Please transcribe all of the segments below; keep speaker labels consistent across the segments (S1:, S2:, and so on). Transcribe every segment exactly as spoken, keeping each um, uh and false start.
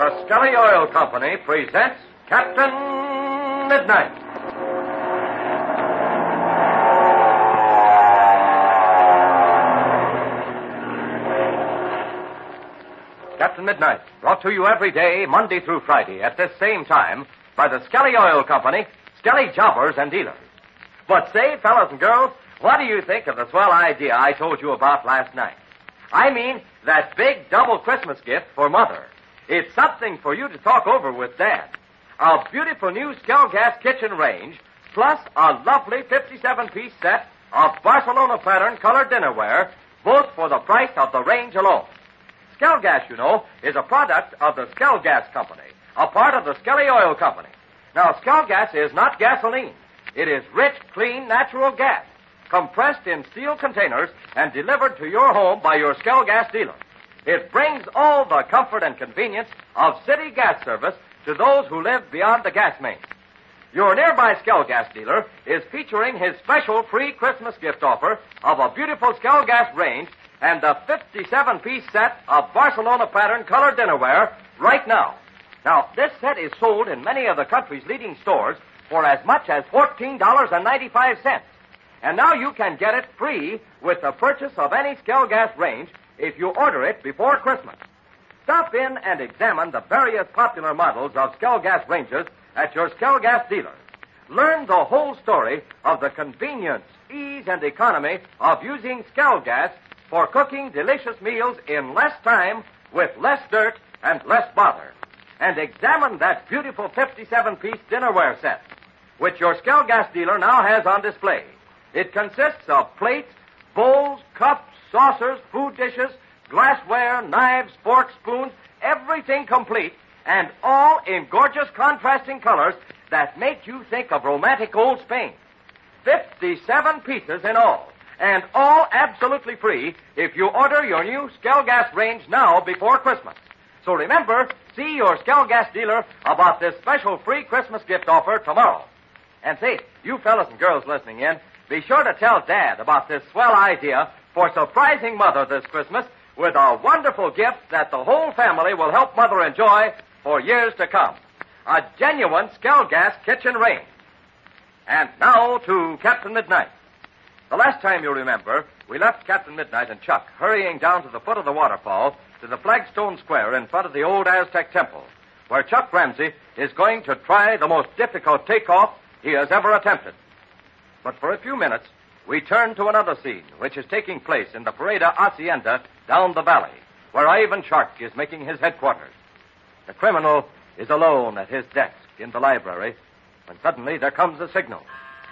S1: The Skelly Oil Company presents Captain Midnight. Captain Midnight, brought to you every day, Monday through Friday, at this same time, by the Skelly Oil Company, Skelly Jobbers and Dealers. But say, fellas and girls, what do you think of the swell idea I told you about last night? I mean, that big double Christmas gift for Mother. It's something for you to talk over with Dad. A beautiful new Skelgas kitchen range, plus a lovely fifty-seven piece set of Barcelona pattern colored dinnerware, both for the price of the range alone. Skelgas, you know, is a product of the Skelgas Company, a part of the Skelly Oil Company. Now, Skelgas is not gasoline. It is rich, clean, natural gas, compressed in steel containers and delivered to your home by your Skelgas dealer. It brings all the comfort and convenience of city gas service to those who live beyond the gas mains. Your nearby Skelgas dealer is featuring his special free Christmas gift offer of a beautiful Skelgas range and a fifty-seven piece set of Barcelona pattern colored dinnerware right now. Now, this set is sold in many of the country's leading stores for as much as fourteen dollars and ninety-five cents. And now you can get it free with the purchase of any Skelgas range if you order it before Christmas. Stop in and examine the various popular models of Skelgas ranges at your Skelgas dealer. Learn the whole story of the convenience, ease, and economy of using Skelgas for cooking delicious meals in less time with less dirt and less bother. And examine that beautiful fifty-seven piece dinnerware set, which your Skelgas dealer now has on display. It consists of plates, bowls, cups, saucers, food dishes, glassware, knives, forks, spoons, everything complete, and all in gorgeous contrasting colors that make you think of romantic old Spain. fifty-seven pieces in all, and all absolutely free if you order your new Skelgas range now before Christmas. So remember, see your Skelgas dealer about this special free Christmas gift offer tomorrow. And say, you fellas and girls listening in, be sure to tell Dad about this swell idea for surprising Mother this Christmas with a wonderful gift that the whole family will help Mother enjoy for years to come. A genuine Skelgas kitchen range. And now to Captain Midnight. The last time you remember, we left Captain Midnight and Chuck hurrying down to the foot of the waterfall to the flagstone square in front of the old Aztec temple, where Chuck Ramsey is going to try the most difficult takeoff he has ever attempted. But for a few minutes, we turn to another scene, which is taking place in the Parada Hacienda down the valley, where Ivan Shark is making his headquarters. The criminal is alone at his desk in the library when suddenly there comes a signal.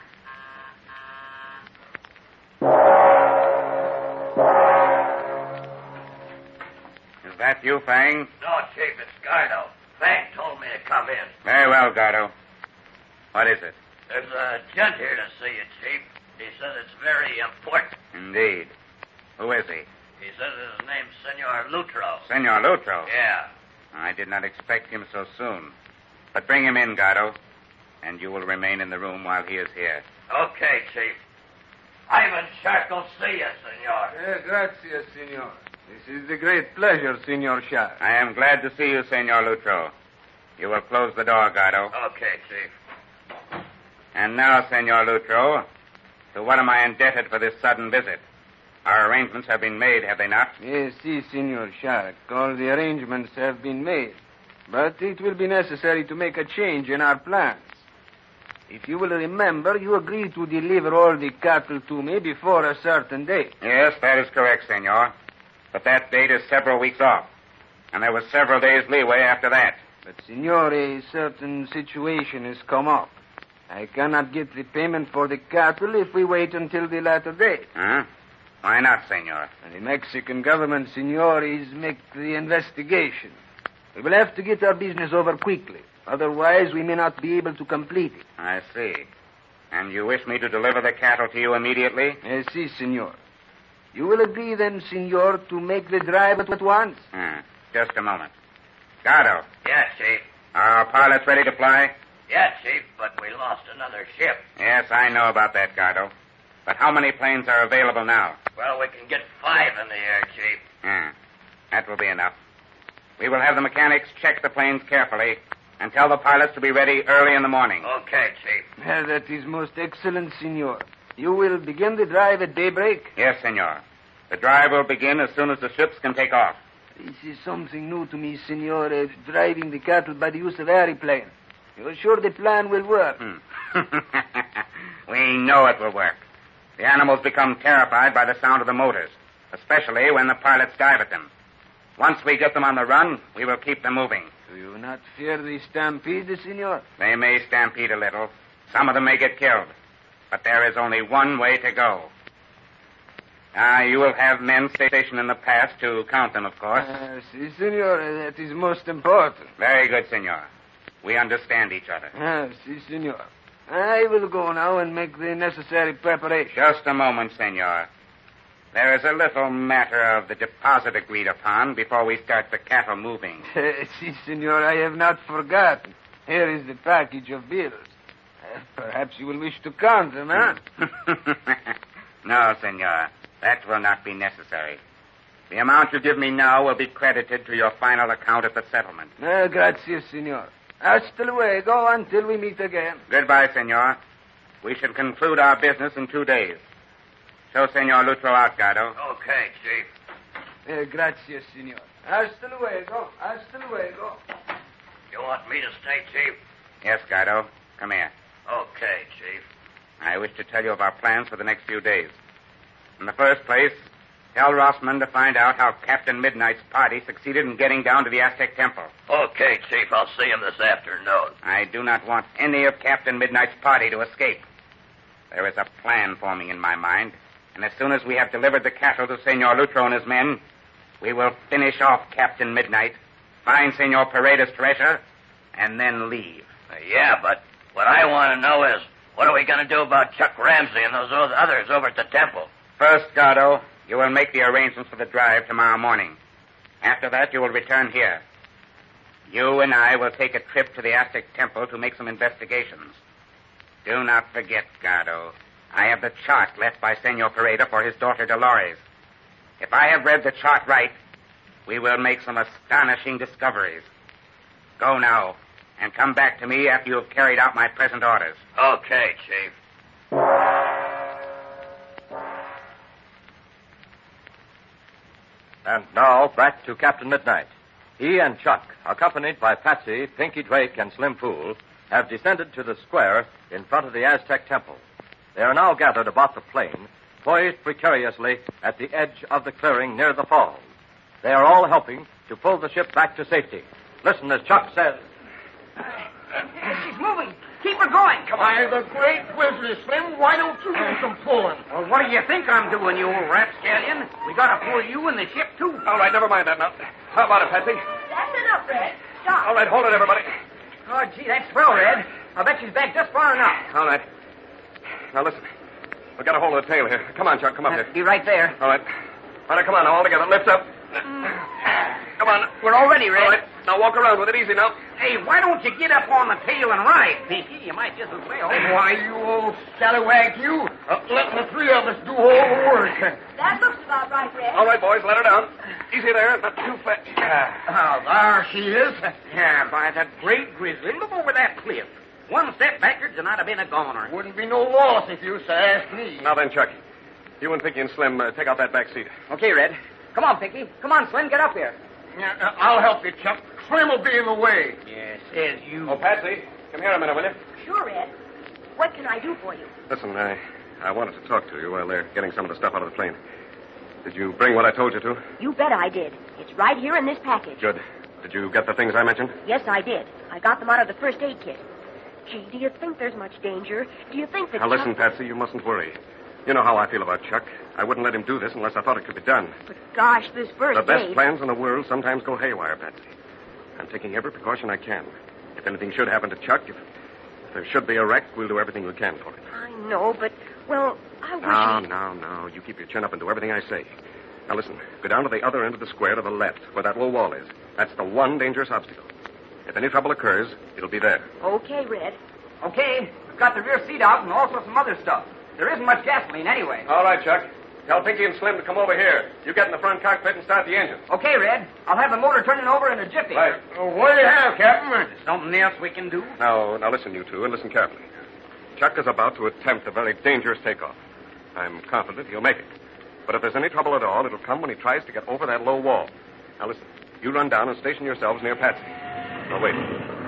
S2: Is that you, Fang?
S3: No, Chief, it's Gardo. Fang told me to come in.
S2: Very well, Gardo. What is it?
S3: There's a gent here to see you, Chief. He says it's very important.
S2: Indeed. Who is he?
S3: He says his name's Senor Lutro.
S2: Senor Lutro?
S3: Yeah.
S2: I did not expect him so soon. But bring him in, Gardo, and you will remain in the room while he is here.
S3: Okay, Chief. Ivan Shark will see you, Senor.
S4: Eh, grazie, Senor. This is a great pleasure, Senor Shark.
S2: I am glad to see you, Senor Lutro. You will close the door, Gardo.
S3: Okay, Chief.
S2: And now, Senor Lutro, to what am I indebted for this sudden visit? Our arrangements have been made, have they not?
S4: Yes, si, Senor Shark. All the arrangements have been made. But it will be necessary to make a change in our plans. If you will remember, you agreed to deliver all the cattle to me before a certain date.
S2: Yes, that is correct, Senor. But that date is several weeks off. And there was several days leeway after that.
S4: But, Senor, a certain situation has come up. I cannot get the payment for the cattle if we wait until the latter date.
S2: Huh? Why not, Senor?
S4: And the Mexican government, Senor, is make the investigation. We will have to get our business over quickly. Otherwise, we may not be able to complete it.
S2: I see. And you wish me to deliver the cattle to you immediately?
S4: Yes, si, Senor. You will agree then, Senor, to make the drive at once?
S2: Hmm. Just a moment. Gardo.
S3: Yeah, Chief.
S2: Are our pilots ready to fly?
S3: Yeah, Chief, but we lost another ship.
S2: Yes, I know about that, Gardo. But how many planes are available now?
S3: Well, we can get five in the air, Chief.
S2: Hmm. That will be enough. We will have the mechanics check the planes carefully and tell the pilots to be ready early in the morning.
S3: Okay, Chief.
S4: Uh, that is most excellent, senor. You will begin the drive at daybreak?
S2: Yes, senor. The drive will begin as soon as the ships can take off.
S4: This is something new to me, senor, uh, driving the cattle by the use of aeroplane. You're sure the plan will work?
S2: Hmm. We know it will work. The animals become terrified by the sound of the motors, especially when the pilots dive at them. Once we get them on the run, we will keep them moving.
S4: Do you not fear the stampede, senor?
S2: They may stampede a little. Some of them may get killed. But there is only one way to go. Ah, you will have men stationed in the pass to count them, of course.
S4: Uh, si, senor, uh, that is most important.
S2: Very good, senor. We understand each other.
S4: Ah, si, senor. I will go now and make the necessary preparations.
S2: Just a moment, senor. There is a little matter of the deposit agreed upon before we start the cattle moving.
S4: Uh, si, senor, I have not forgotten. Here is the package of bills. Uh, perhaps you will wish to count them, huh?
S2: No, senor. That will not be necessary. The amount you give me now will be credited to your final account at the settlement.
S4: Uh, gracias, senor. Hasta luego until we meet again.
S2: Goodbye, senor. We shall conclude our business in two days. Show Senor Lutro out, Gado.
S3: Okay, Chief.
S4: Uh, gracias, senor. Hasta luego. Hasta luego.
S3: You want me to stay, Chief?
S2: Yes, Gado. Come here.
S3: Okay, Chief.
S2: I wish to tell you of our plans for the next few days. In the first place, tell Rossman to find out how Captain Midnight's party succeeded in getting down to the Aztec Temple.
S3: Okay, Chief. I'll see him this afternoon.
S2: I do not want any of Captain Midnight's party to escape. There is a plan forming in my mind, and as soon as we have delivered the cattle to Senor Lutro and his men, we will finish off Captain Midnight, find Senor Paredes' treasure, and then leave.
S3: Uh, yeah, but what I want to know is, what are we going to do about Chuck Ramsey and those others over at the temple?
S2: First, Gado, you will make the arrangements for the drive tomorrow morning. After that, you will return here. You and I will take a trip to the Aztec Temple to make some investigations. Do not forget, Gado, I have the chart left by Senor Pareda for his daughter Dolores. If I have read the chart right, we will make some astonishing discoveries. Go now, and come back to me after you have carried out my present orders.
S3: Okay, Chief.
S1: And now, back to Captain Midnight. He and Chuck, accompanied by Patsy, Pinky Drake, and Slim Fool, have descended to the square in front of the Aztec Temple. They are now gathered about the plane, poised precariously at the edge of the clearing near the falls. They are all helping to pull the ship back to safety. Listen as Chuck says.
S5: She's moving. Keep her going. Come on.
S6: By the great Grizzly, Slim, why don't you do some pulling?
S5: Well, what do you think I'm doing, you old rapscallion? We gotta pull you and the ship, too.
S6: All right, never mind that now. How about it, Patsy?
S7: That's enough, Red. Stop.
S6: All right, hold it, everybody.
S5: Oh, gee, that's swell, Red. I bet she's back just far enough.
S6: All right. Now, listen. We've got a hold of the tail here. Come on, Chuck, come up here.
S5: Be right there.
S6: All right. All right, come on now, all together. Lift up. Come on.
S5: We're all ready, Red.
S6: All right. Now, walk around with it easy now.
S5: Hey, why don't you get up on the tail and ride, Pinky? You might just as well.
S6: Why, you old scallywag, you. Uh, let the three of us do all the work.
S7: That looks about right, Red.
S6: All right, boys, let her down. Easy there, not too fast.
S5: Oh, there she is. Yeah, by the great Grizzly. Look over that cliff. One step backwards and I'd have been a goner.
S6: Wouldn't be no loss if you so asked me. Now then, Chuck. You and Pinky and Slim uh, take out that back seat.
S5: Okay, Red. Come on, Pinky. Come on, Slim, get up here.
S6: Yeah, uh, I'll help you, Chuck. Slim will be in the way.
S5: Yes, says you.
S6: Oh, Patsy, come here a minute, will you?
S7: Sure, Red. What can I do for you?
S6: Listen, I, I wanted to talk to you while they're getting some of the stuff out of the plane. Did you bring what I told you to?
S7: You bet I did. It's right here in this package.
S6: Good. Did you get the things I mentioned?
S7: Yes, I did. I got them out of the first aid kit. Gee, do you think there's much danger? Do you think that...
S6: Now, listen,
S7: Chuck...
S6: Patsy, you mustn't worry. You know how I feel about Chuck. I wouldn't let him do this unless I thought it could be done.
S7: But gosh, this first
S6: The best
S7: aid...
S6: plans in the world sometimes go haywire, Patsy. I'm taking every precaution I can. If anything should happen to Chuck, if, if there should be a wreck, we'll do everything we can for him.
S7: I know, but, well, I wish...
S6: No,
S7: he...
S6: no, no. You keep your chin up and do everything I say. Now, listen. Go down to the other end of the square to the left, where that low wall is. That's the one dangerous obstacle. If any trouble occurs, it'll be there.
S7: Okay, Red.
S5: Okay, we've got the rear seat out and also some other stuff. There isn't much gasoline anyway.
S6: All right, Chuck. Tell Pinky and Slim to come over here. You get in the front cockpit and start the engine.
S5: Okay, Red. I'll have the motor turning over in a jiffy.
S6: Right.
S5: Uh, what do you have, Captain? Something else we can do?
S6: Now, now listen, you two, and listen carefully. Chuck is about to attempt a very dangerous takeoff. I'm confident he'll make it. But if there's any trouble at all, it'll come when he tries to get over that low wall. Now, listen. You run down and station yourselves near Patsy. Now, wait.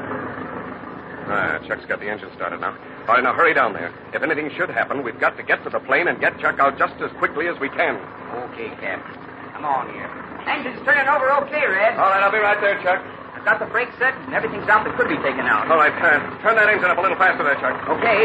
S6: Ah, Chuck's got the engine started now. All right, now hurry down there. If anything should happen, we've got to get to the plane and get Chuck out just as quickly as we can.
S5: Okay, Captain. Come on here. Engine's turning over okay, Red.
S6: All right, I'll be right there, Chuck.
S5: I've got the brakes set and everything's out that could be taken out.
S6: All right, uh, turn that engine up a little faster there, Chuck.
S5: Okay.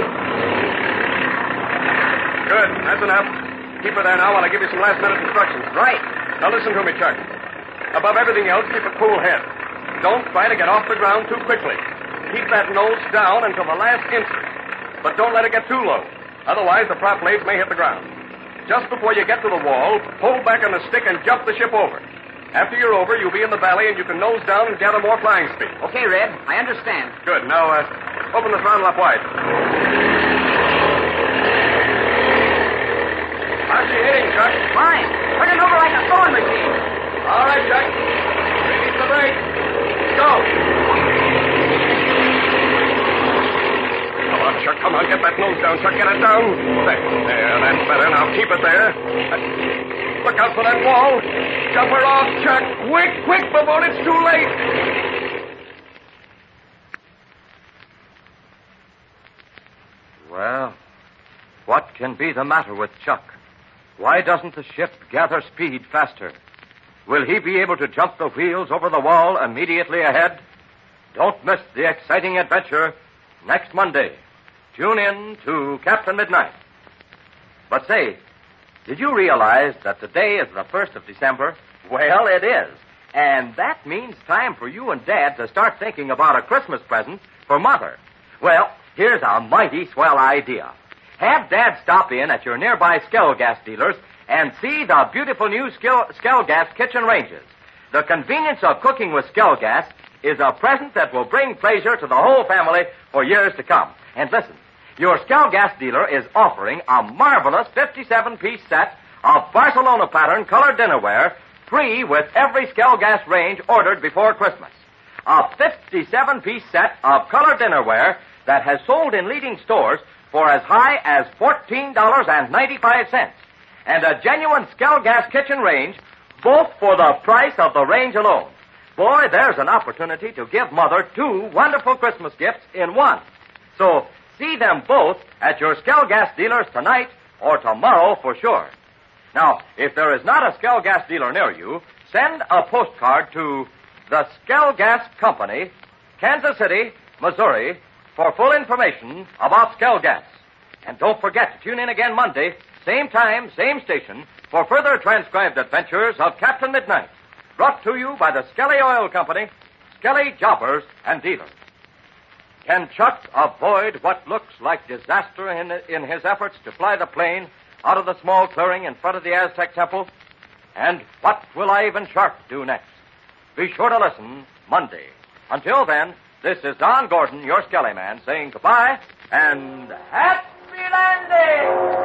S6: Good, that's enough. Keep her there now while I give you some last-minute instructions.
S5: Right.
S6: Now listen to me, Chuck. Above everything else, keep a cool head. Don't try to get off the ground too quickly. Keep that nose down until the last instant. But don't let it get too low. Otherwise, the prop blades may hit the ground. Just before you get to the wall, pull back on the stick and jump the ship over. After you're over, you'll be in the valley and you can nose down and gather more flying speed.
S5: Okay, Red. I understand.
S6: Good. Now, uh, open the throttle up wide. How's she hitting, Chuck?
S5: Fine. Turning over like a sewing machine.
S6: All right, Chuck. Release the brake. Go. Come on, Chuck. Come on. Get that nose down, Chuck. Get it down. There. There. That's better. Now keep it there. Look out for that wall. Jump her off, Chuck. Quick, quick, before it's too late.
S1: Well, what can be the matter with Chuck? Why doesn't the ship gather speed faster? Will he be able to jump the wheels over the wall immediately ahead? Don't miss the exciting adventure next Monday. Tune in to Captain Midnight. But say, did you realize that today is the first of December? Well, it is. And that means time for you and Dad to start thinking about a Christmas present for Mother. Well, here's a mighty swell idea. Have Dad stop in at your nearby Skell gas dealers and see the beautiful new Skell, Skell gas kitchen ranges. The convenience of cooking with Skell gas is a present that will bring pleasure to the whole family for years to come. And listen, your Skell gas dealer is offering a marvelous fifty-seven piece set of Barcelona pattern colored dinnerware, free with every Skell gas range ordered before Christmas. A fifty-seven piece set of colored dinnerware that has sold in leading stores for as high as fourteen dollars and ninety-five cents. And a genuine Skell gas kitchen range, both for the price of the range alone. Boy, there's an opportunity to give Mother two wonderful Christmas gifts in one. So, see them both at your Skell gas dealers tonight or tomorrow for sure. Now, if there is not a Skell gas dealer near you, send a postcard to the Skell Gas Company, Kansas City, Missouri, for full information about Skell gas. And don't forget to tune in again Monday, same time, same station, for further transcribed adventures of Captain Midnight. Brought to you by the Skelly Oil Company, Skelly Jobbers and Dealers. Can Chuck avoid what looks like disaster in, in his efforts to fly the plane out of the small clearing in front of the Aztec Temple? And what will Ivan Sharp do next? Be sure to listen Monday. Until then, this is Don Gordon, your Skelly Man, saying goodbye and happy landing!